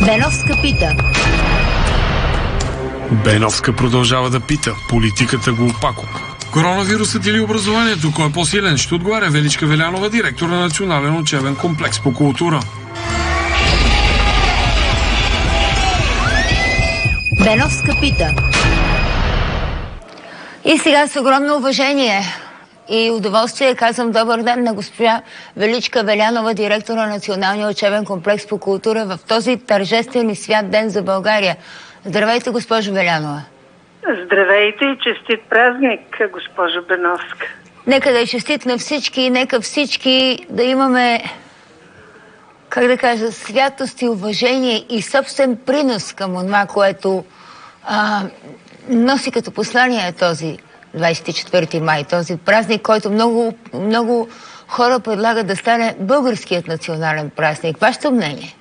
Беновска пита. Беновска продължава да пита. Политиката го опако. Коронавирусът или образованието? Кой е по-силен? Ще отговаря Величка Велянова, директор на Национален учебен комплекс по култура. Беновска пита. И сега с огромно уважение и удоволствие казвам добър ден на госпожа Величка Велянова, директор на Националния учебен комплекс по култура в този тържествен и свят ден за България. Здравейте, госпожо Велянова. Здравейте и честит празник, госпожо Беновска. Нека да е честит на всички и нека всички да имаме, как да кажа, святост и уважение и собствен принос към това, което носи като послание този 24 май, този празник, който много хора предлагат да стане българският национален празник. Вашето мнение?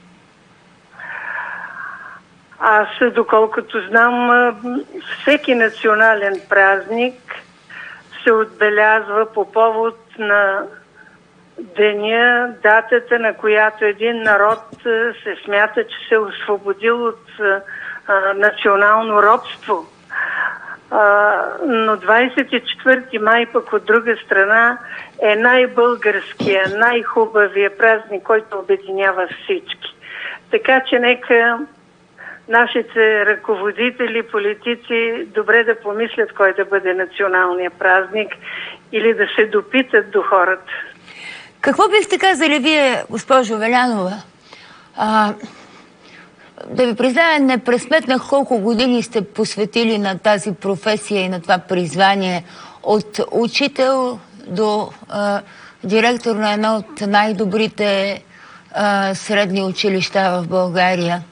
Аз, доколкото знам, всеки национален празник се отбелязва по повод на деня, датата, на която един народ се смята, че се е освободил от национално робство. Но 24 май пък от друга страна е най-българския, най-хубавия празник, който обединява всички. Така че нека нашите ръководители, политици добре да помислят кой да бъде националният празник или да се допитат до хората. Какво бихте казали вие, госпожо Велянова? Да ви призная, не пресметнах колко години сте посветили на тази професия и на това призвание. От учител до директор на едно от най-добрите средни училища в България.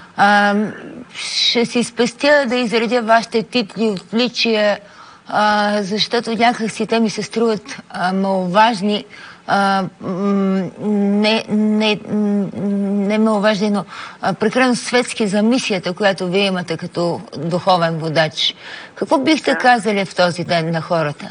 Ще си спестя да изредя вашите титли, отличия, защото някакси те ми се струват маловажни. Не маловажни, но прекалено светски за мисията, която вие имате като духовен водач. Какво бихте казали в този ден на хората?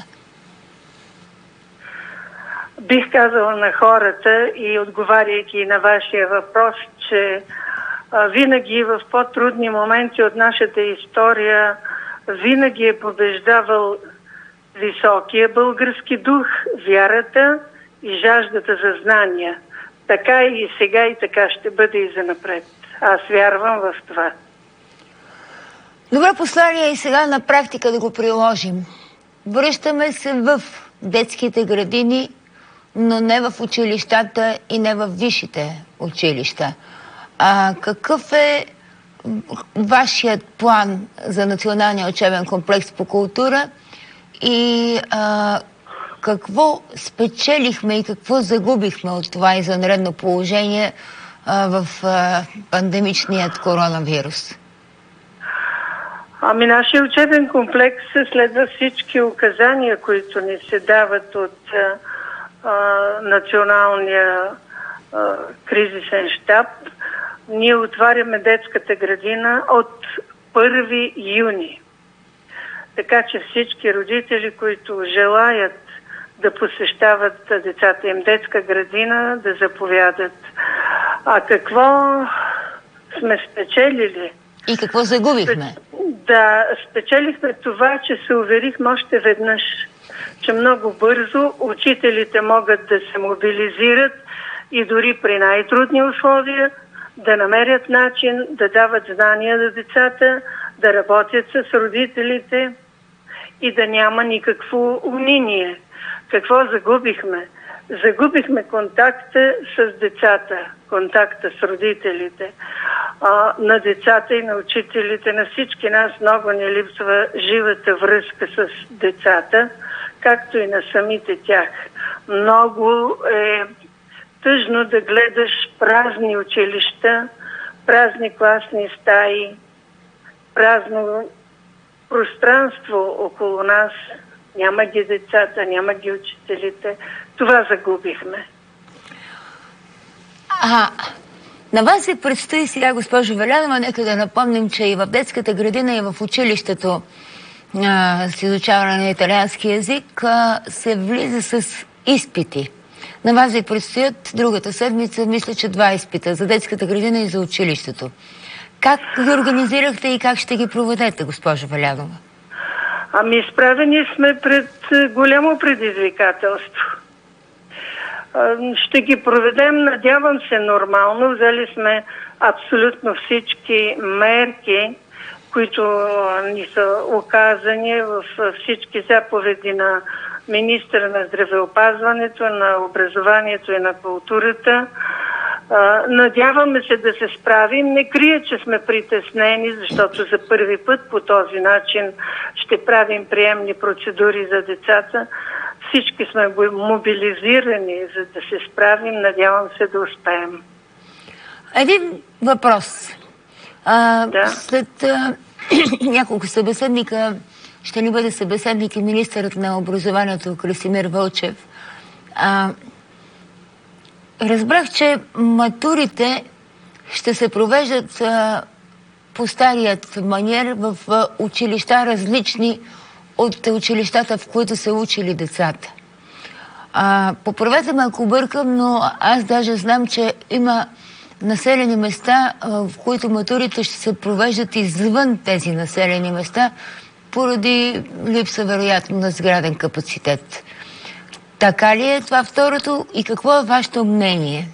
Бих казала на хората и отговаряйки на вашия въпрос, че винаги в по-трудни моменти от нашата история винаги е побеждавал високия български дух, вярата и жаждата за знания. Така и сега и така ще бъде и занапред. Аз вярвам в това. Добре послание и сега на практика да го приложим. Връщаме се в детските градини, но не в училищата и не в висшите училища. Какъв е вашият план за Националния учебен комплекс по култура и какво спечелихме и какво загубихме от това извънредно положение в пандемичният коронавирус? Нашия учебен комплекс следва всички указания, които ни се дават от Националния кризисен щаб. Ние отваряме детската градина от 1 юни. Така че всички родители, които желаят да посещават децата им детска градина, да заповядат. Какво сме спечелили? И какво загубихме? Да, спечелихме това, че се уверихме още веднъж, че много бързо учителите могат да се мобилизират и дори при най-трудни условия да намерят начин да дават знания на децата, да работят с родителите и да няма никакво униние. Какво загубихме? Загубихме контакта с децата, контакта с родителите. На децата и на учителите, на всички нас много ни липсва живата връзка с децата, както и на самите тях. Много е тъжно да гледаш празни училища, празни класни стаи, празно пространство около нас. Няма ги децата, няма ги учителите. Това загубихме. На вас ви предстои сега, госпожо Велянова, нека да напомним, че и в детската градина, и в училището с изучаване на италиански език се влиза с изпити. На вас ви предстоят другата седмица, мисля, че 2 изпита за детската градина и за училището. Как ги организирахте и как ще ги проведете, госпожо Валянова? Ами, изправени сме пред голямо предизвикателство. Ще ги проведем, надявам се, нормално. Взели сме абсолютно всички мерки, които ни са оказани в всички заповеди на министъра на здравеопазването, на образованието и на културата. Надяваме се да се справим. Не крия, че сме притеснени, защото за първи път по този начин ще правим приемни процедури за децата. Всички сме мобилизирани, за да се справим. Надявам се да успеем. Един въпрос. Да. След няколко събеседника ще ни бъде събеседник и министърът на образованието Красимир Вълчев. Разбрах, че матурите ще се провеждат по старият маниер в училища, различни от училищата, в които са учили децата. Поправете ме, ако бъркам, но аз даже знам, че има населени места, в които матурите ще се провеждат извън тези населени места, поради липса, вероятно, на сграден капацитет. Така ли е това второто и какво е вашето мнение?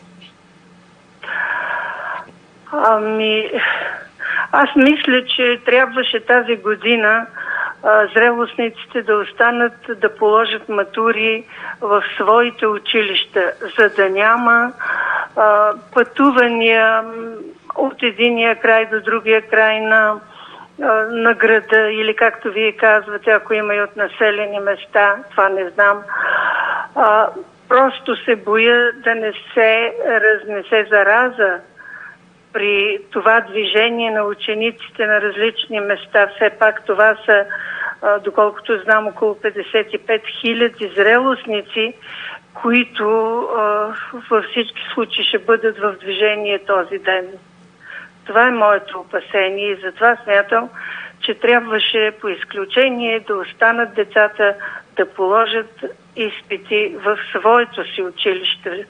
Ами, аз мисля, че трябваше тази година зрелостниците да останат да положат матури в своите училища, за да няма пътувания от единия край до другия край на града, или както вие казвате, ако има и от населени места, това не знам. Просто се боя да не се разнесе зараза при това движение на учениците на различни места. Все пак това са, доколкото знам, около 55 000 зрелостници, които във всички случаи ще бъдат в движение този ден. Това е моето опасение и затова смятам, че трябваше по изключение да останат децата да положат изпити в своето си училище.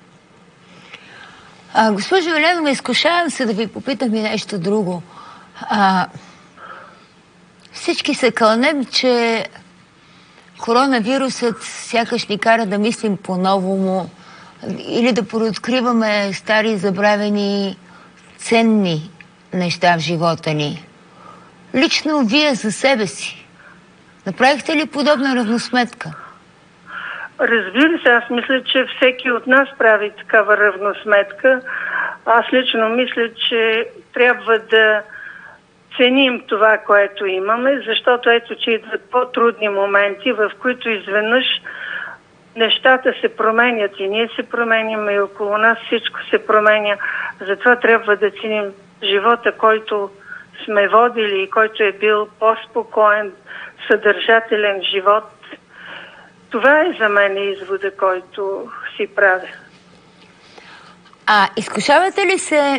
Госпожо Валянова, изкушавам се да ви попитам и нещо друго. Всички се кълнем, че коронавирусът сякаш ни кара да мислим по-новому или да пооткриваме стари, забравени, ценни неща в живота ни. Лично вие за себе си направихте ли подобна равносметка? Разбира се, аз мисля, че всеки от нас прави такава равносметка. Аз лично мисля, че трябва да ценим това, което имаме, защото ето, че идват по-трудни моменти, в които изведнъж нещата се променят и ние се променяме и около нас всичко се променя. Затова трябва да ценим живота, който сме водили и който е бил по-спокоен, съдържателен живот. Това е за мен извода, който си правя. Изкушавате ли се,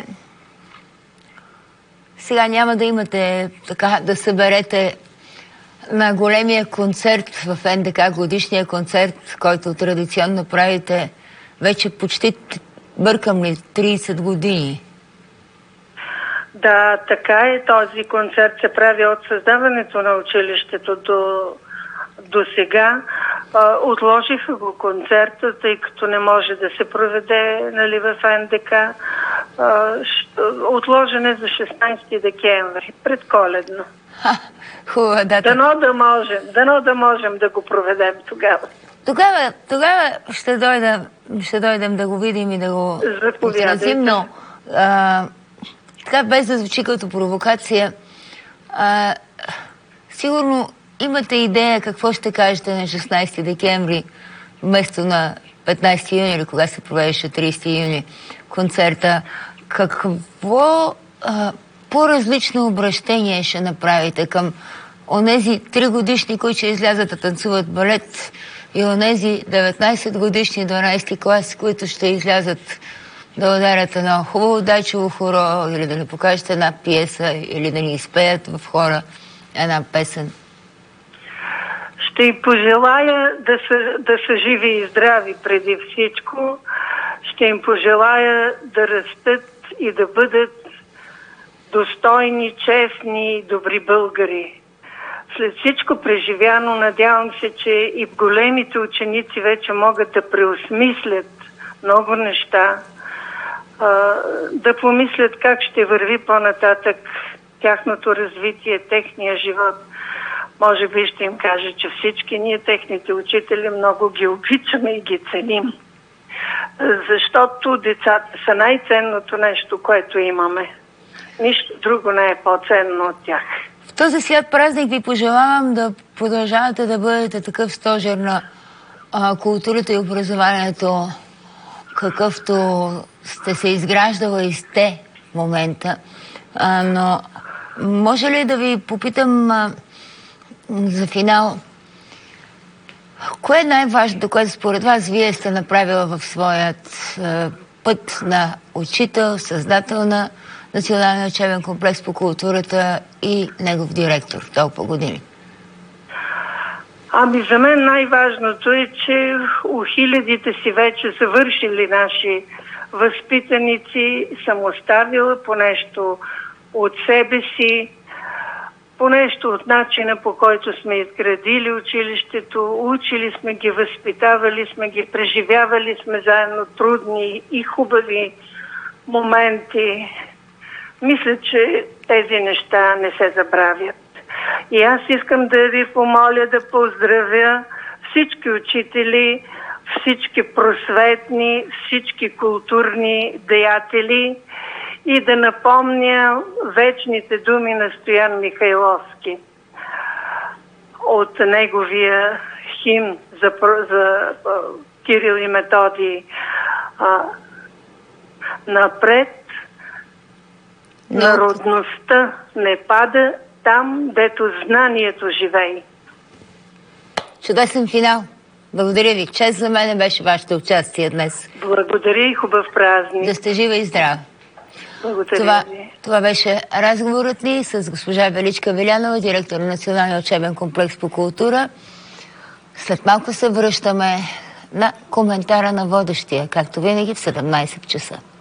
сега няма да имате така да съберете на големия концерт в НДК, годишния концерт, който традиционно правите вече почти, бъркам ли, 30 години? Да, така е. Този концерт се прави от създаването на училището до сега. Отложиха го концерта, тъй като не може да се проведе, нали, в НДК. Отложен е за 16 декември, предколедно. Хубава дата. Дано да можем да го проведем тогава. Тогава ще дойдем да го видим и да го отразим, но така, без да звучи като провокация, сигурно имате идея какво ще кажете на 16 декември вместо на 15 юни или кога се провеждаше 30 юни концерта. Какво по-различно обращение ще направите към онези 3 годишни, които ще излязат да танцуват балет, и онези 19 годишни 12 клас, които ще излязат да ударят едно хубаво дайчево хоро или да ни покажете една пиеса или да ни изпеят в хора една песен? Ще им пожелая да са живи и здрави преди всичко. Ще им пожелая да растат и да бъдат достойни, честни и добри българи. След всичко преживяно, надявам се, че и големите ученици вече могат да преосмислят много неща, да помислят как ще върви по-нататък тяхното развитие, техния живот. Може би ще им кажа, че всички ние, техните учители, много ги обичаме и ги ценим. Защото децата са най-ценното нещо, което имаме. Нищо друго не е по-ценно от тях. В този свят празник ви пожелавам да продължавате да бъдете такъв стожер на културата и образованието, какъвто сте се изграждала и сте в момента. Но може ли да ви попитам за финал, кое е най-важното, което според вас вие сте направила в своят път на учител, създател на Националния учебен комплекс по културата и негов директор толкова години? Ами за мен най-важното е, че у хилядите си вече завършили наши възпитаници съм оставила по нещо от себе си, по нещо от начина, по който сме изградили училището, учили сме ги, възпитавали сме ги, преживявали сме заедно трудни и хубави моменти. Мисля, че тези неща не се забравят. И аз искам да ви помоля да поздравя всички учители, всички просветни, всички културни деятели и да напомня вечните думи на Стоян Михайловски от неговия химн за Кирил и Методий. Напред народността не пада там, дето знанието живее. Чудесен финал. Благодаря ви. Чест за мен беше вашето участие днес. Благодаря и хубав празник. Да сте жива и здрава. Благодаря ви. Това беше разговорът ни с госпожа Величка Велянова, директор на Националния учебен комплекс по култура. След малко се връщаме на коментара на водещия, както винаги в 17 часа.